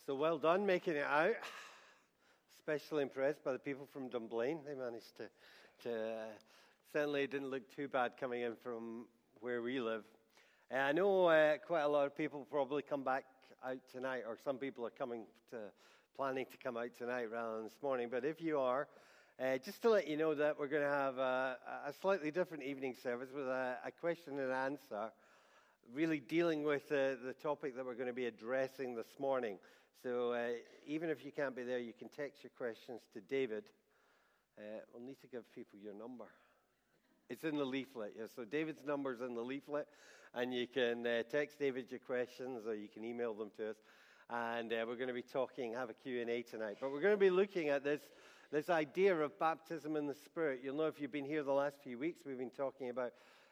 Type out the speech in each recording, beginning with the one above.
So well done making it out. Especially impressed by the people from Dunblane. They managed to certainly it didn't look too bad coming in from where we live. I know quite a lot of people probably come back out tonight, or some people are planning to come out tonight rather than this morning. But if you are, just to let you know that we're going to have a slightly different evening service with a question and answer, really dealing with the topic that we're going to be addressing this morning. So even if you can't be there, you can text your questions to David. We'll need to give people your number. It's in the leaflet. Yeah. So David's number's in the leaflet, and you can text David your questions, or you can email them to us. And we're going to be have a Q&A tonight. But we're going to be looking at this idea of baptism in the Spirit. You'll know if you've been here the last few weeks, we've been talking about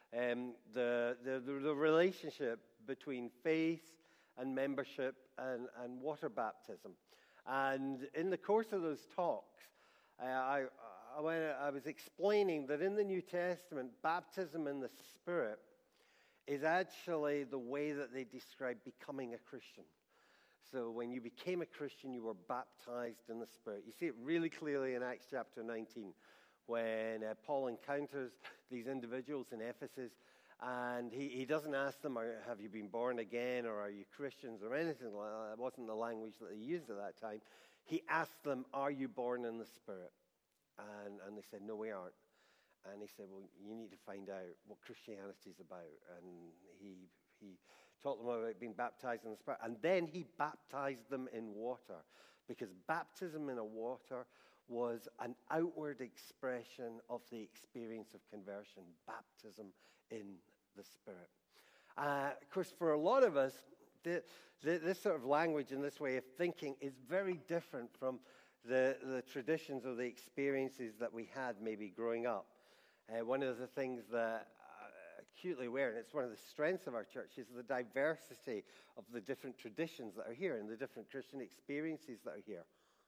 the relationship between faith and membership and water baptism. And in the course of those talks, I was explaining that in the New Testament, baptism in the Spirit is actually the way that they describe becoming a Christian. So when you became a Christian, you were baptized in the Spirit. You see it really clearly in Acts chapter 19 when Paul encounters these individuals in Ephesus, and he doesn't ask them, have you been born again, or are you Christians, or anything like that. That wasn't the language that they used at that time. He asked them, are you born in the Spirit? And they said, no, we aren't. And he said, well, you need to find out what Christianity is about. And he taught them about being baptized in the Spirit. And then he baptized them in water, because baptism in a water was an outward expression of the experience of conversion, baptism in the Spirit. Of course, for a lot of us, this sort of language and this way of thinking is very different from the traditions or the experiences that we had maybe growing up. One of the things that acutely aware, and it's one of the strengths of our church, is the diversity of the different traditions that are here and the different Christian experiences that are here.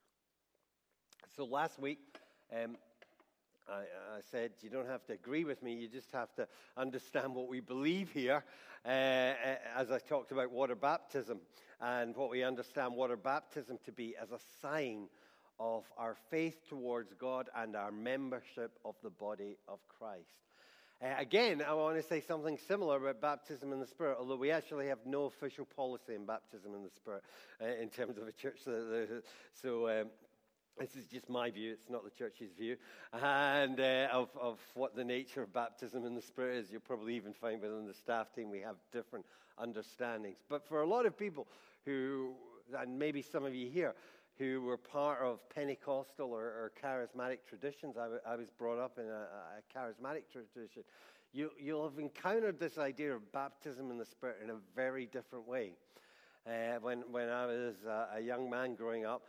So last week, I said, you don't have to agree with me, you just have to understand what we believe here, as I talked about water baptism, and what we understand water baptism to be as a sign of our faith towards God and our membership of the body of Christ. Again, I want to say something similar about baptism in the Spirit, although we actually have no official policy in baptism in the Spirit in terms of a church. So this is just my view, it's not the church's view, and of what the nature of baptism in the Spirit is. You'll probably even find within the staff team we have different understandings. But for a lot of people who, and maybe some of you here, who were part of Pentecostal or charismatic traditions, I was brought up in a charismatic tradition, you'll have encountered this idea of baptism in the Spirit in a very different way. When I was a young man growing up,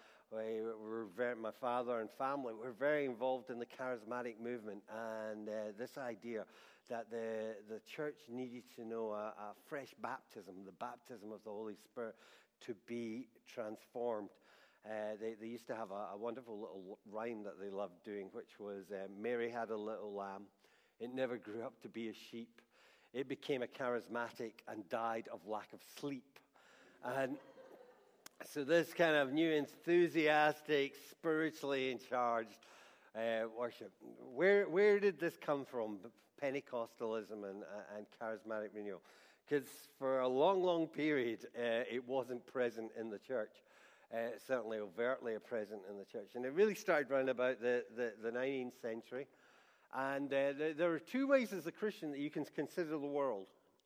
my father and family were very involved in the charismatic movement, and this idea that the church needed to know a fresh baptism, the baptism of the Holy Spirit, to be transformed. They used to have a wonderful little rhyme that they loved doing, which was, Mary had a little lamb. It never grew up to be a sheep. It became a charismatic and died of lack of sleep. And so this kind of new enthusiastic, spiritually in charge worship. Where did this come from, Pentecostalism and charismatic renewal? Because for a long, long period, it wasn't present in the church. Certainly overtly present in the church. And it really started around about the 19th century. And there are two ways as a Christian that you can consider the world.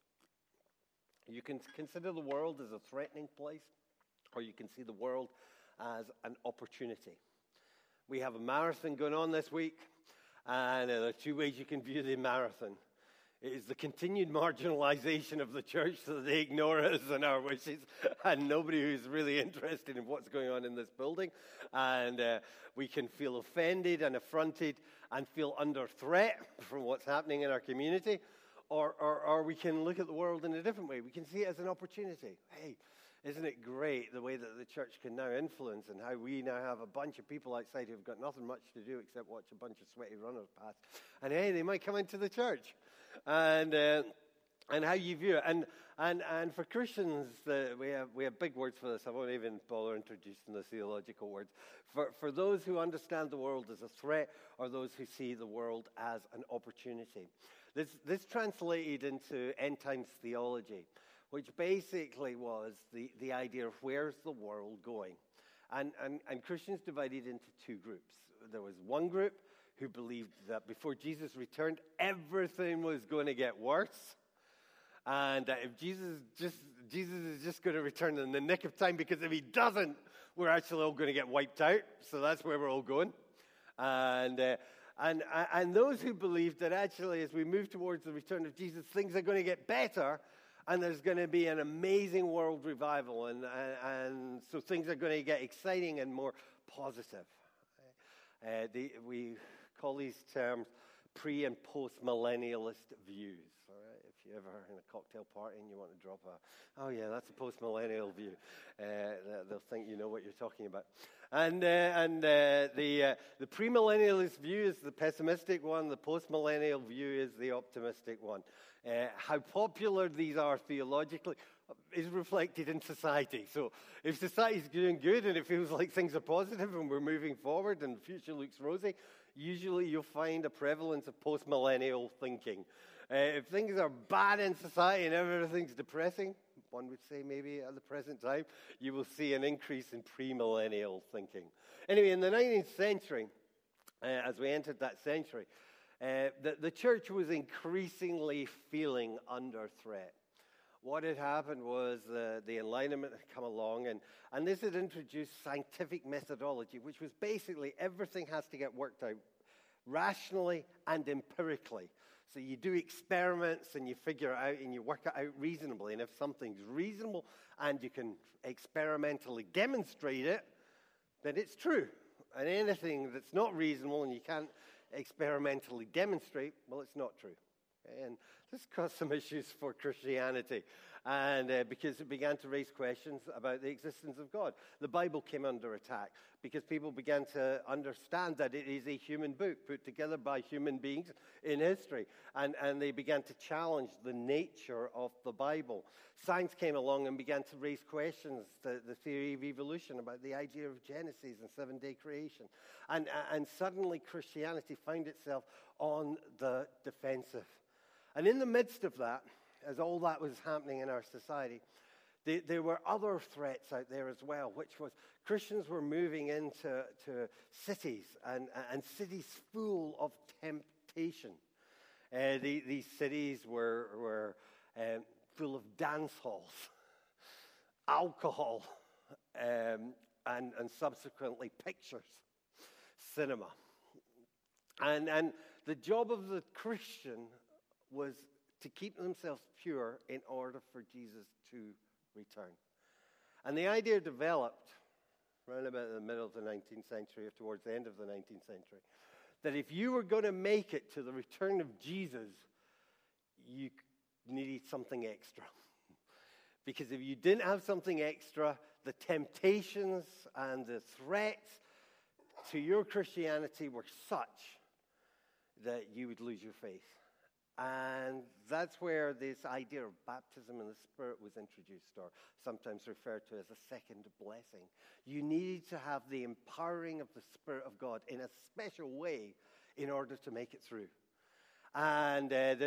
You can consider the world as a threatening place, or you can see the world as an opportunity. We have a marathon going on this week, and there are two ways you can view the marathon. It is the continued marginalization of the church so that they ignore us and our wishes, and nobody who's really interested in what's going on in this building. And we can feel offended and affronted and feel under threat from what's happening in our community. Or we can look at the world in a different way. We can see it as an opportunity. Hey, isn't it great the way that the church can now influence, and how we now have a bunch of people outside who've got nothing much to do except watch a bunch of sweaty runners pass. And hey, they might come into the church. And how you view it. And And for Christians, we have big words for this. I won't even bother introducing the theological words. For those who understand the world as a threat, or those who see the world as an opportunity. This translated into end times theology, which basically was the idea of where's the world going. And Christians divided into two groups. There was one group who believed that before Jesus returned, everything was going to get worse. And if Jesus is just going to return in the nick of time, because if he doesn't, we're actually all going to get wiped out. So that's where we're all going. And those who believed that actually as we move towards the return of Jesus, things are going to get better, and there's going to be an amazing world revival, and so things are going to get exciting and more positive. We call these terms pre- and post-millennialist views. All right? If you're ever in a cocktail party and you want to drop oh yeah, that's a post-millennial view, they'll think you know what you're talking about. And the premillennialist view is the pessimistic one. The post-millennial view is the optimistic one. How popular these are theologically is reflected in society. So if society's doing good and it feels like things are positive and we're moving forward and the future looks rosy, usually you'll find a prevalence of post-millennial thinking. If things are bad in society and everything's depressing, one would say maybe at the present time, you will see an increase in premillennial thinking. Anyway, in the 19th century, as we entered that century, the church was increasingly feeling under threat. What had happened was the Enlightenment had come along, and this had introduced scientific methodology, which was basically everything has to get worked out rationally and empirically. So you do experiments and you figure it out and you work it out reasonably. And if something's reasonable and you can experimentally demonstrate it, then it's true. And anything that's not reasonable and you can't experimentally demonstrate, well, it's not true. And this caused some issues for Christianity, and because it began to raise questions about the existence of God. The Bible came under attack because people began to understand that it is a human book put together by human beings in history, and they began to challenge the nature of the Bible. Science came along and began to raise questions, the theory of evolution, about the idea of Genesis and seven-day creation. And suddenly Christianity found itself on the defensive. And in the midst of that, as all that was happening in our society, there were other threats out there as well, which was Christians were moving into cities, and cities full of temptation. These cities were full of dance halls, alcohol, and subsequently pictures, cinema. And the job of the Christian was to keep themselves pure in order for Jesus to return. And the idea developed around about the middle of the 19th century or towards the end of the 19th century, that if you were going to make it to the return of Jesus, you needed something extra. Because if you didn't have something extra, the temptations and the threats to your Christianity were such that you would lose your faith. And that's where this idea of baptism in the Spirit was introduced, or sometimes referred to as a second blessing. You needed to have the empowering of the Spirit of God in a special way in order to make it through. And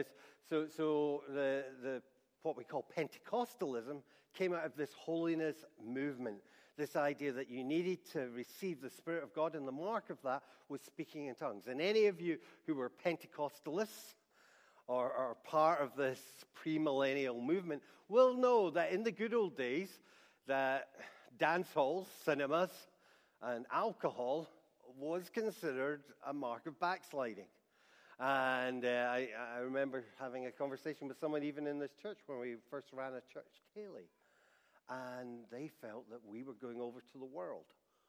so what we call Pentecostalism came out of this holiness movement, this idea that you needed to receive the Spirit of God, and the mark of that was speaking in tongues. And any of you who were Pentecostalists, or part of this premillennial movement, will know that in the good old days, that dance halls, cinemas, and alcohol was considered a mark of backsliding. And I remember having a conversation with someone even in this church when we first ran a church daily, and they felt that we were going over to the world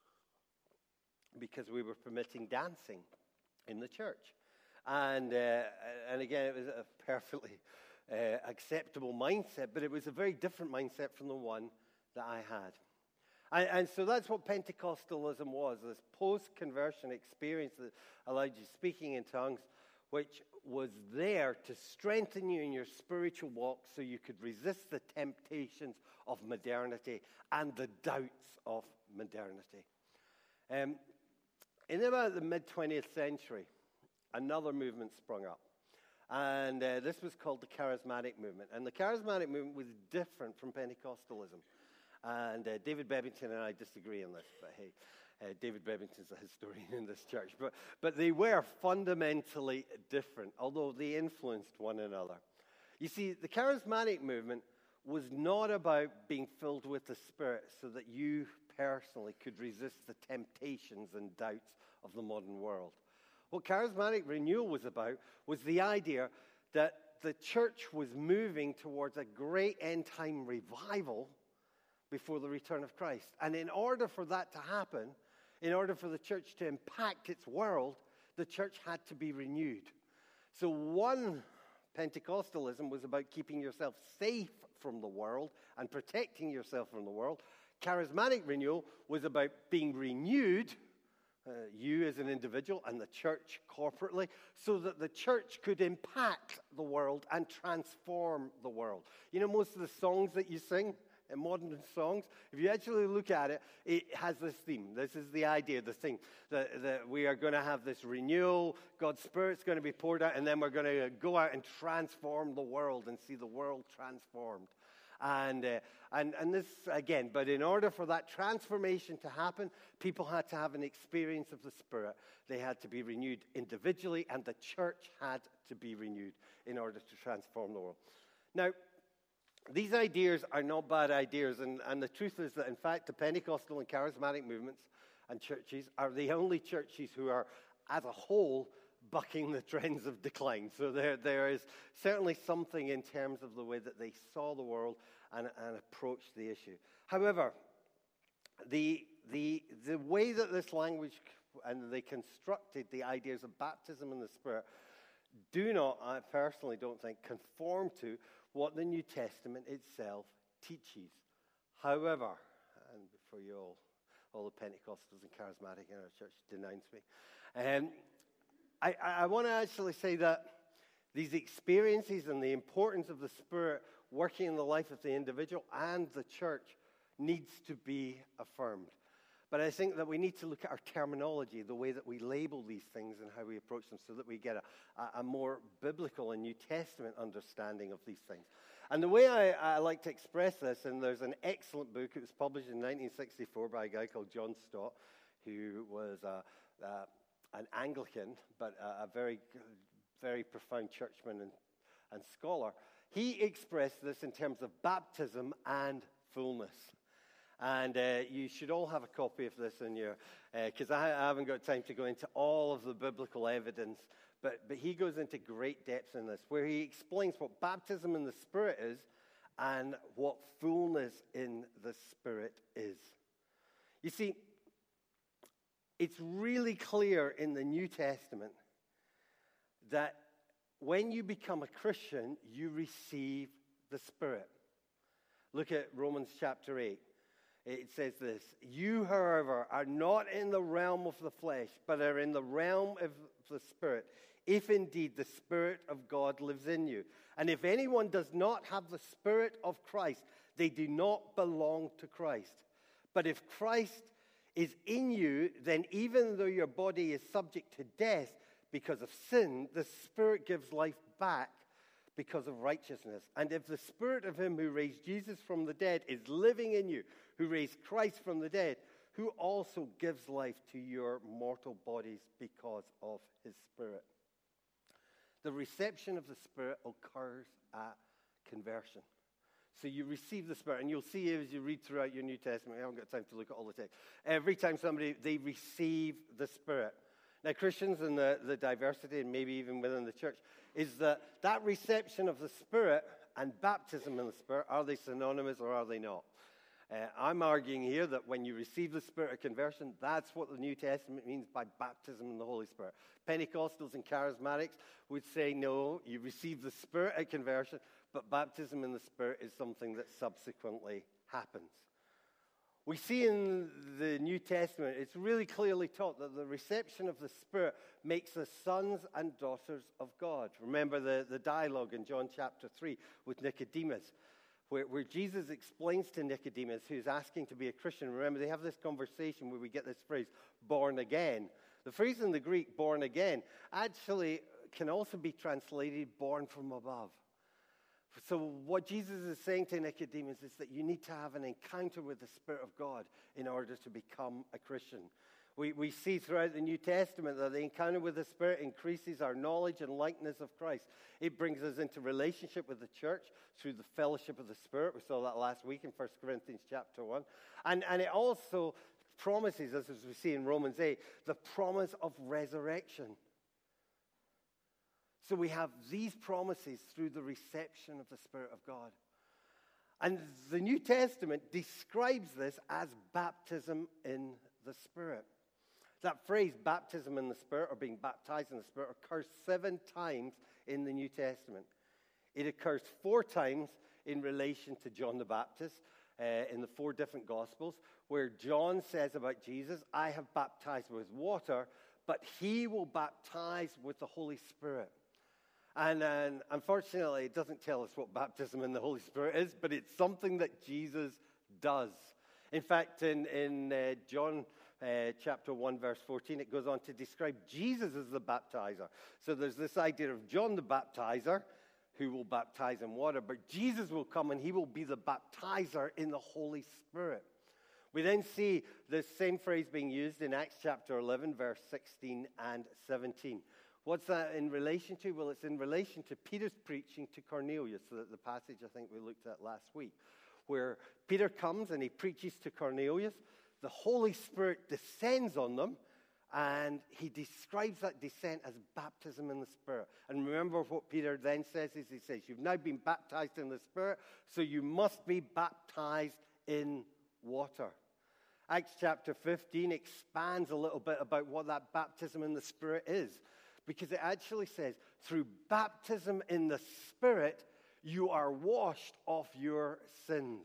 because we were permitting dancing in the church. And again, it was a perfectly acceptable mindset, but it was a very different mindset from the one that I had. And so that's what Pentecostalism was, this post-conversion experience that allowed you speaking in tongues, which was there to strengthen you in your spiritual walk so you could resist the temptations of modernity and the doubts of modernity. In about the mid-20th century, another movement sprung up. And this was called the Charismatic Movement. And the Charismatic Movement was different from Pentecostalism. And David Bebbington and I disagree on this, but hey, David Bebbington's a historian in this church. But they were fundamentally different, although they influenced one another. You see, the Charismatic Movement was not about being filled with the Spirit so that you personally could resist the temptations and doubts of the modern world. What Charismatic Renewal was about was the idea that the church was moving towards a great end-time revival before the return of Christ. And in order for that to happen, in order for the church to impact its world, the church had to be renewed. So one Pentecostalism was about keeping yourself safe from the world and protecting yourself from the world. Charismatic Renewal was about being renewed, you as an individual and the church corporately, so that the church could impact the world and transform the world. You know, most of the songs that you sing in modern songs, if you actually look at it, it has this theme. This is the idea, the thing, that we are going to have this renewal, God's Spirit's going to be poured out, and then we're going to go out and transform the world and see the world transformed. And this, again, but in order for that transformation to happen, people had to have an experience of the Spirit. They had to be renewed individually, and the church had to be renewed in order to transform the world. Now, these ideas are not bad ideas, and the truth is that, in fact, the Pentecostal and Charismatic movements and churches are the only churches who are, as a whole, bucking the trends of decline. So there is certainly something in terms of the way that they saw the world and approached the issue. However, the way that this language and they constructed the ideas of baptism in the Spirit do not, I personally don't think, conform to what the New Testament itself teaches. However, and before you all the Pentecostals and Charismatic in our church denounce me, I want to actually say that these experiences and the importance of the Spirit working in the life of the individual and the church needs to be affirmed. But I think that we need to look at our terminology, the way that we label these things and how we approach them, so that we get a more biblical and New Testament understanding of these things. And the way I like to express this, and there's an excellent book, it was published in 1964 by a guy called John Stott, who was an Anglican, but a very, very profound churchman and scholar. He expressed this in terms of baptism and fullness. And you should all have a copy of this in your, because I haven't got time to go into all of the biblical evidence, but he goes into great depth in this, where he explains what baptism in the Spirit is and what fullness in the Spirit is. You see, it's really clear in the New Testament that when you become a Christian, you receive the Spirit. Look at Romans chapter 8. It says this: "You, however, are not in the realm of the flesh, but are in the realm of the Spirit, if indeed the Spirit of God lives in you. And if anyone does not have the Spirit of Christ, they do not belong to Christ. But if Christ is in you, then even though your body is subject to death because of sin, the Spirit gives life back because of righteousness. And if the Spirit of him who raised Jesus from the dead is living in you, who raised Christ from the dead, who also gives life to your mortal bodies because of his Spirit." The reception of the Spirit occurs at conversion. So you receive the Spirit, and you'll see as you read throughout your New Testament, I haven't got time to look at all the text, every time they receive the Spirit. Now, Christians and the diversity, and maybe even within the church, is that reception of the Spirit and baptism in the Spirit, are they synonymous or are they not? I'm arguing here that when you receive the Spirit of conversion, that's what the New Testament means by baptism in the Holy Spirit. Pentecostals and Charismatics would say, no, you receive the Spirit at conversion, but baptism in the Spirit is something that subsequently happens. We see in the New Testament, it's really clearly taught that the reception of the Spirit makes us sons and daughters of God. Remember the dialogue in John chapter 3 with Nicodemus, where Jesus explains to Nicodemus, who's asking to be a Christian. Remember, they have this conversation where we get this phrase, born again. The phrase in the Greek, born again, actually can also be translated born from above. So what Jesus is saying to Nicodemus is that you need to have an encounter with the Spirit of God in order to become a Christian. We see throughout the New Testament that the encounter with the Spirit increases our knowledge and likeness of Christ. It brings us into relationship with the church through the fellowship of the Spirit. We saw that last week in 1 Corinthians chapter 1. And it also promises us, as we see in Romans 8, the promise of resurrection. So we have these promises through the reception of the Spirit of God. And the New Testament describes this as baptism in the Spirit. That phrase, baptism in the Spirit, or being baptized in the Spirit, occurs 7 times in the New Testament. It occurs 4 times in relation to John the Baptist in the 4 different Gospels, where John says about Jesus, I have baptized with water, but he will baptize with the Holy Spirit. And unfortunately, it doesn't tell us what baptism in the Holy Spirit is, but it's something that Jesus does. In fact, in John chapter 1, verse 14, it goes on to describe Jesus as the baptizer. So there's this idea of John the baptizer, who will baptize in water, but Jesus will come and he will be the baptizer in the Holy Spirit. We then see this same phrase being used in Acts chapter 11, verse 16 and 17. What's that in relation to? Well, it's in relation to Peter's preaching to Cornelius, the passage I think we looked at last week, where Peter comes and he preaches to Cornelius. The Holy Spirit descends on them, and he describes that descent as baptism in the Spirit. And remember what Peter then says is he says, you've now been baptized in the Spirit, so you must be baptized in water. Acts chapter 15 expands a little bit about what that baptism in the Spirit is. Because it actually says, through baptism in the Spirit, you are washed of your sins.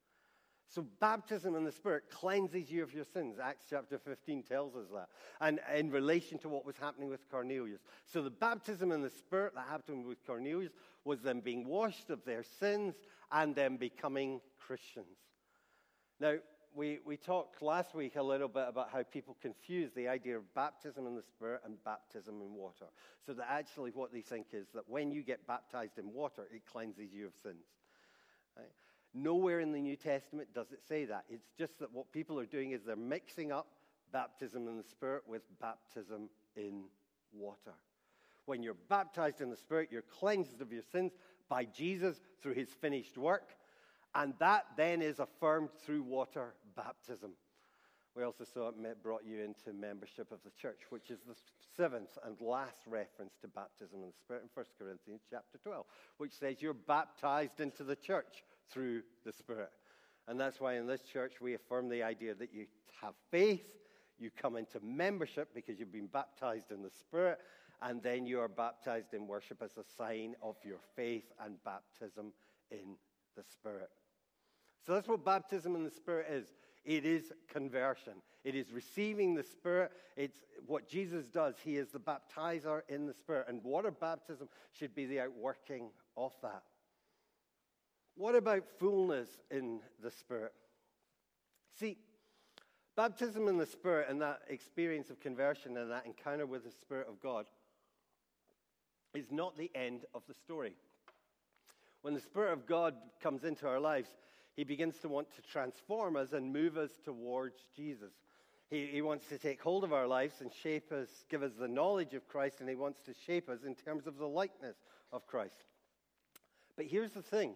So baptism in the Spirit cleanses you of your sins. Acts chapter 15 tells us that. And in relation to what was happening with Cornelius. So the baptism in the Spirit that happened with Cornelius was them being washed of their sins and them becoming Christians. Now, we talked last week a little bit about how people confuse the idea of baptism in the Spirit and baptism in water. So that actually what they think is that when you get baptized in water, it cleanses you of sins. Right? Nowhere in the New Testament does it say that. It's just that what people are doing is they're mixing up baptism in the Spirit with baptism in water. When you're baptized in the Spirit, you're cleansed of your sins by Jesus through his finished work. And that then is affirmed through water baptism. We also saw it brought you into membership of the church, which is the 7th and last reference to baptism in the Spirit in 1 Corinthians chapter 12, which says you're baptized into the church through the Spirit. And that's why in this church we affirm the idea that you have faith, you come into membership because you've been baptized in the Spirit, and then you are baptized in worship as a sign of your faith and baptism in the Spirit. So that's what baptism in the Spirit is. It is conversion. It is receiving the Spirit. It's what Jesus does. He is the baptizer in the Spirit. And water baptism should be the outworking of that. What about fullness in the Spirit? See, baptism in the Spirit and that experience of conversion and that encounter with the Spirit of God is not the end of the story. When the Spirit of God comes into our lives, he begins to want to transform us and move us towards Jesus. He wants to take hold of our lives and shape us, give us the knowledge of Christ, and he wants to shape us in terms of the likeness of Christ. But here's the thing.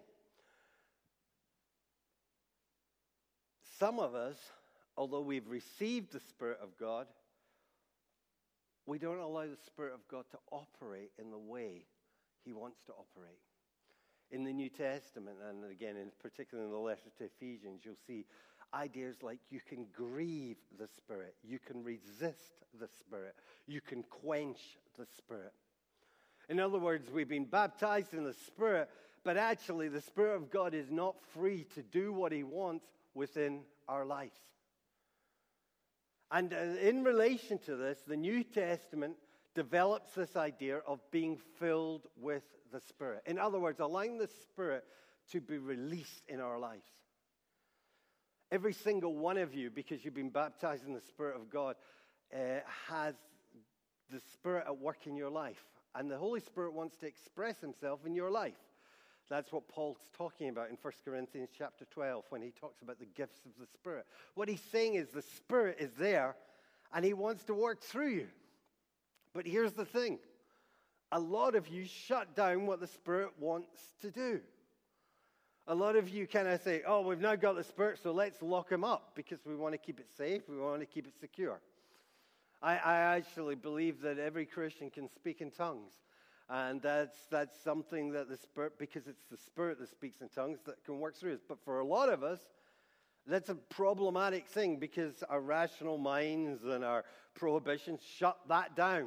Some of us, although we've received the Spirit of God, we don't allow the Spirit of God to operate in the way he wants to operate. In the New Testament, and again, particularly in the letter to Ephesians, you'll see ideas like you can grieve the Spirit, you can resist the Spirit, you can quench the Spirit. In other words, we've been baptized in the Spirit, but actually the Spirit of God is not free to do what he wants within our lives. And in relation to this, the New Testament develops this idea of being filled with the Spirit. In other words, allowing the Spirit to be released in our lives. Every single one of you, because you've been baptized in the Spirit of God, has the Spirit at work in your life. And the Holy Spirit wants to express himself in your life. That's what Paul's talking about in 1 Corinthians chapter 12 when he talks about the gifts of the Spirit. What he's saying is the Spirit is there and he wants to work through you. But here's the thing. A lot of you shut down what the Spirit wants to do. A lot of you kind of say, oh, we've now got the Spirit, so let's lock him up because we want to keep it safe, we want to keep it secure. I actually believe that every Christian can speak in tongues. And that's something that the Spirit, because it's the Spirit that speaks in tongues, that can work through us. But for a lot of us, that's a problematic thing because our rational minds and our prohibitions shut that down.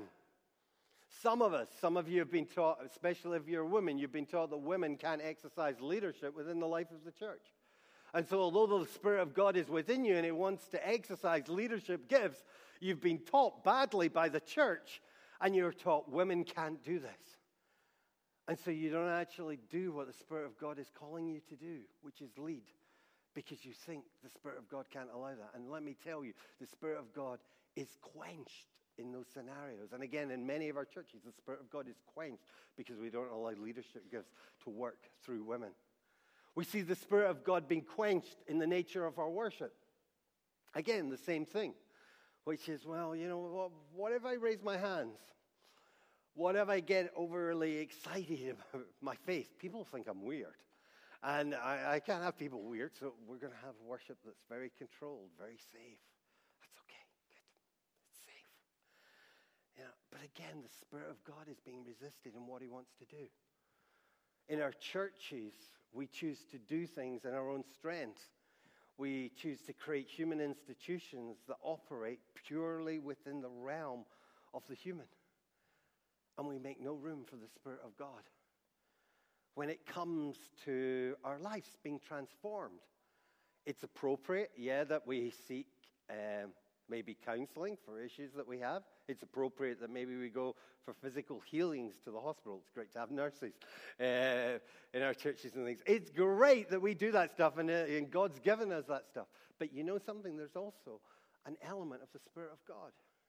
Some of you have been taught, especially if you're a woman, you've been taught that women can't exercise leadership within the life of the church. And so although the Spirit of God is within you and he wants to exercise leadership gifts, you've been taught badly by the church and you're taught women can't do this. And so you don't actually do what the Spirit of God is calling you to do, which is lead, because you think the Spirit of God can't allow that. And let me tell you, the Spirit of God is quenched in those scenarios. And again, in many of our churches, the Spirit of God is quenched because we don't allow leadership gifts to work through women. We see the Spirit of God being quenched in the nature of our worship. Again, the same thing, which is, well, you know, what if I raise my hands? What if I get overly excited about my faith? People think I'm weird. And I can't have people weird, so we're going to have worship that's very controlled, very safe. That's okay. Good. It's safe. You know, but again, the Spirit of God is being resisted in what he wants to do. In our churches, we choose to do things in our own strength. We choose to create human institutions that operate purely within the realm of the human. And we make no room for the Spirit of God. When it comes to our lives being transformed, it's appropriate, that we seek maybe counseling for issues that we have. It's appropriate that maybe we go for physical healings to the hospital. It's great to have nurses in our churches and things. It's great that we do that stuff, and God's given us that stuff. But you know something? There's also an element of the Spirit of God.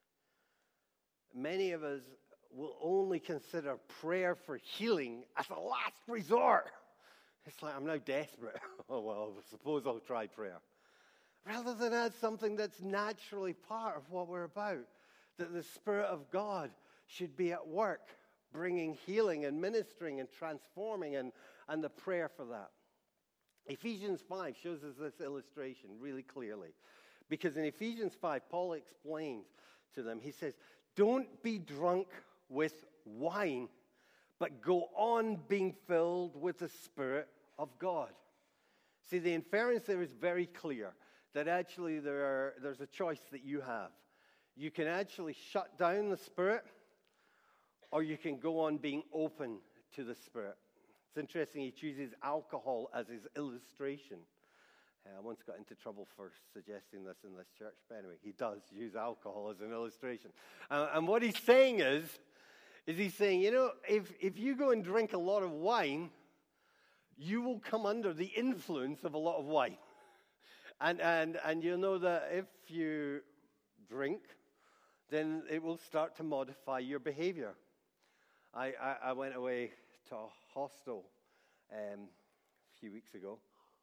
Many of us will only consider prayer for healing as a last resort. It's like, I'm now desperate. Oh, well, I suppose I'll try prayer. Rather than as something that's naturally part of what we're about. That the Spirit of God should be at work, bringing healing and ministering and transforming and the prayer for that. Ephesians 5 shows us this illustration really clearly. Because in Ephesians 5, Paul explains to them, he says, don't be drunk with wine, but go on being filled with the Spirit of God. See, the inference there is very clear, that actually there's a choice that you have. You can actually shut down the Spirit, or you can go on being open to the Spirit. It's interesting, he chooses alcohol as his illustration. I once got into trouble for suggesting this in this church, but anyway, he does use alcohol as an illustration. And what he's saying is he's saying, you know, if you go and drink a lot of wine, you will come under the influence of a lot of wine. And you'll know that if you drink, then it will start to modify your behavior. I went away to a hostel a few weeks ago,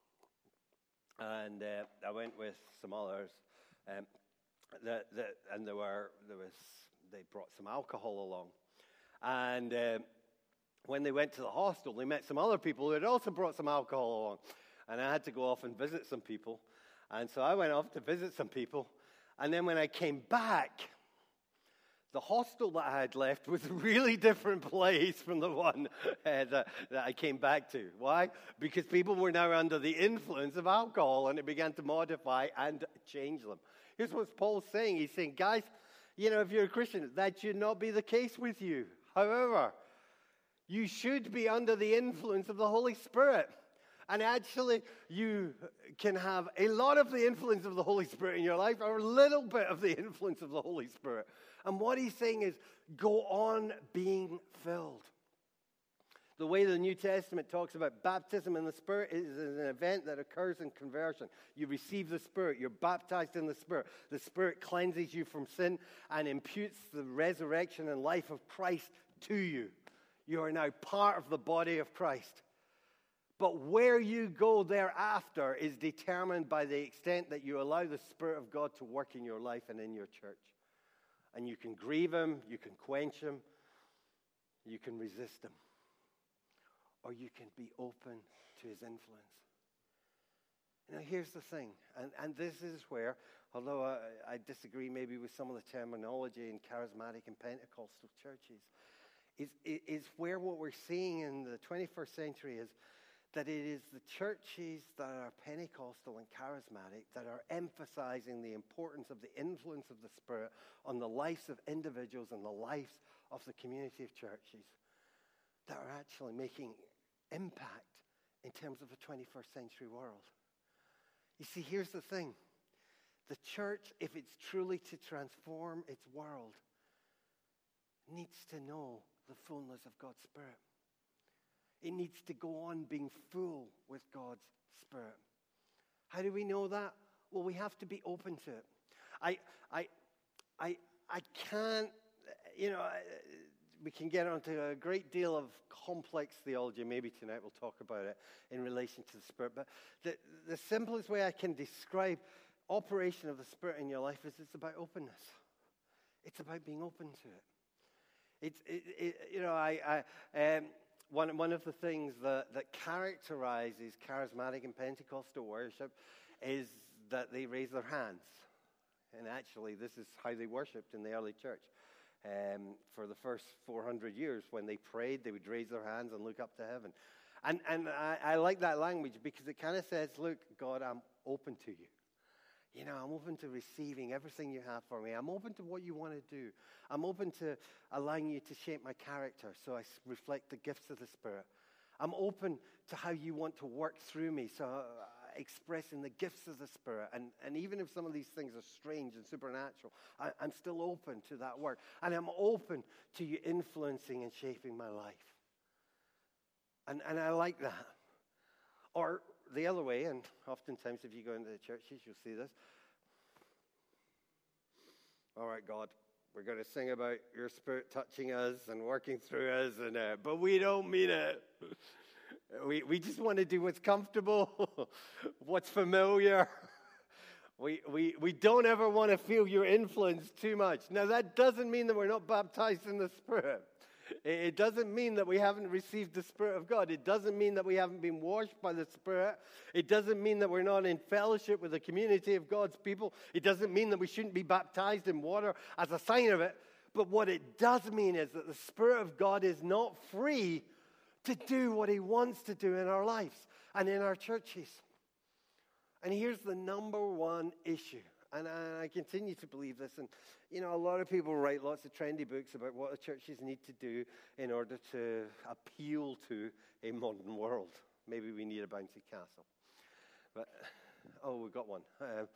and I went with some others, and they brought some alcohol along. And when they went to the hostel, they met some other people who had also brought some alcohol along. And I had to go off and visit some people. And so I went off to visit some people. And then when I came back, the hostel that I had left was a really different place from the one that I came back to. Why? Because people were now under the influence of alcohol, and it began to modify and change them. Here's what Paul's saying. He's saying, guys, you know, if you're a Christian, that should not be the case with you. However, you should be under the influence of the Holy Spirit. And actually, you can have a lot of the influence of the Holy Spirit in your life, or a little bit of the influence of the Holy Spirit. And what he's saying is, go on being filled. The way the New Testament talks about baptism in the Spirit is an event that occurs in conversion. You receive the Spirit. You're baptized in the Spirit. The Spirit cleanses you from sin and imputes the resurrection and life of Christ to you. You are now part of the body of Christ. But where you go thereafter is determined by the extent that you allow the Spirit of God to work in your life and in your church. And you can grieve him, you can quench him, you can resist him. Or you can be open to his influence. Now, here's the thing, and this is where, although I disagree maybe with some of the terminology in charismatic and Pentecostal churches, is where what we're seeing in the 21st century is that it is the churches that are Pentecostal and charismatic that are emphasizing the importance of the influence of the Spirit on the lives of individuals and the lives of the community of churches that are actually making impact in terms of a 21st century world. You see, here's the thing. The church, if it's truly to transform its world, needs to know the fullness of God's Spirit. It needs to go on being full with God's Spirit. How do we know that? Well, we have to be open to it. I can't, we can get onto a great deal of complex theology. Maybe tonight we'll talk about it in relation to the Spirit. But the simplest way I can describe operation of the Spirit in your life is it's about openness. It's about being open to it. One of the things that characterizes charismatic and Pentecostal worship is that they raise their hands. And actually, this is how they worshipped in the early church. For the first 400 years, when they prayed, they would raise their hands and look up to heaven. And I like that language because it kind of says, look, God, I'm open to you. I'm open to receiving everything you have for me. I'm open to what you want to do. I'm open to allowing you to shape my character so I reflect the gifts of the Spirit. I'm open to how you want to work through me, so expressing the gifts of the Spirit. And even if some of these things are strange and supernatural, I'm still open to that work. And I'm open to you influencing and shaping my life. And I like that. Or the other way, and oftentimes if you go into the churches, you'll see this. All right, God, we're going to sing about your Spirit touching us and working through us, but we don't mean it. We just want to do what's comfortable, what's familiar. We don't ever want to feel your influence too much. Now, that doesn't mean that we're not baptized in the Spirit. It doesn't mean that we haven't received the Spirit of God. It doesn't mean that we haven't been washed by the Spirit. It doesn't mean that we're not in fellowship with the community of God's people. It doesn't mean that we shouldn't be baptized in water as a sign of it. But what it does mean is that the Spirit of God is not free to do what he wants to do in our lives and in our churches. And here's the number one issue. And I continue to believe this. And, a lot of people write lots of trendy books about what the churches need to do in order to appeal to a modern world. Maybe we need a bouncy castle. But, we've got one.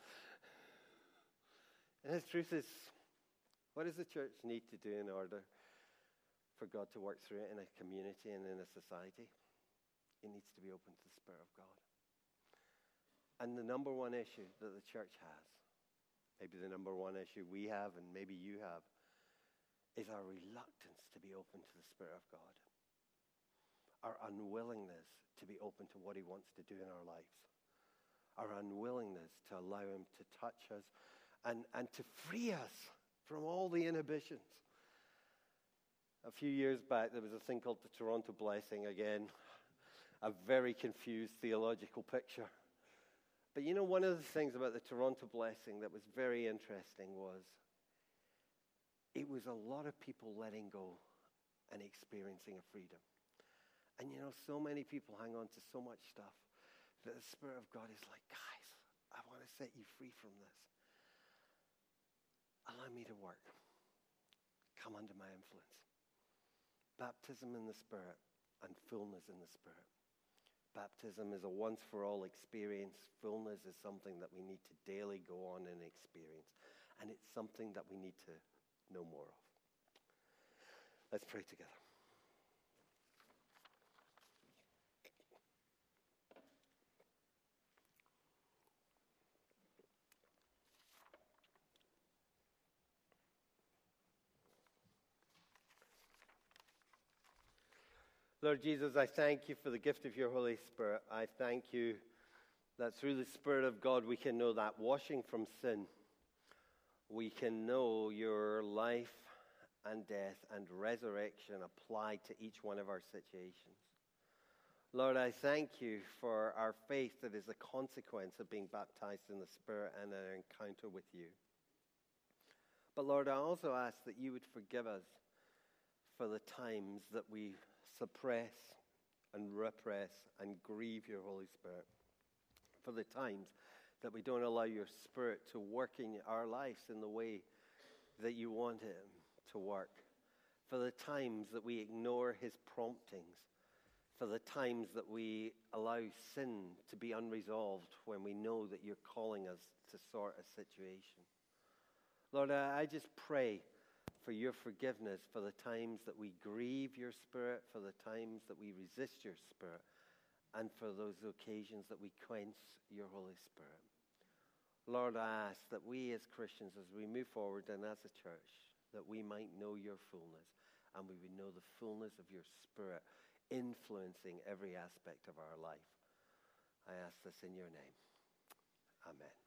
And the truth is, what does the church need to do in order for God to work through it in a community and in a society? It needs to be open to the Spirit of God. And the number one issue that the church has, maybe the number one issue we have and maybe you have, is our reluctance to be open to the Spirit of God. Our unwillingness to be open to what he wants to do in our lives. Our unwillingness to allow him to touch us and to free us from all the inhibitions. A few years back, there was a thing called the Toronto Blessing. Again, a very confused theological picture. But one of the things about the Toronto Blessing that was very interesting was it was a lot of people letting go and experiencing a freedom. And so many people hang on to so much stuff that the Spirit of God is like, guys, I want to set you free from this. Allow me to work. Come under my influence. Baptism in the Spirit and fullness in the Spirit. Baptism is a once-for-all experience. Fullness is something that we need to daily go on and experience. And it's something that we need to know more of. Let's pray together. Lord Jesus, I thank you for the gift of your Holy Spirit. I thank you that through the Spirit of God we can know that washing from sin. We can know your life and death and resurrection applied to each one of our situations. Lord, I thank you for our faith that is a consequence of being baptized in the Spirit and an encounter with you. But Lord, I also ask that you would forgive us for the times that we suppress and repress and grieve your Holy Spirit. For the times that we don't allow your Spirit to work in our lives in the way that you want it to work. For the times that we ignore his promptings. For the times that we allow sin to be unresolved when we know that you're calling us to sort a situation. Lord, I just pray for your forgiveness for the times that we grieve your Spirit, for the times that we resist your Spirit, and for those occasions that we quench your Holy Spirit. Lord, I ask that we as Christians, as we move forward and as a church, that we might know your fullness, and we would know the fullness of your Spirit influencing every aspect of our life. I ask this in your name. Amen.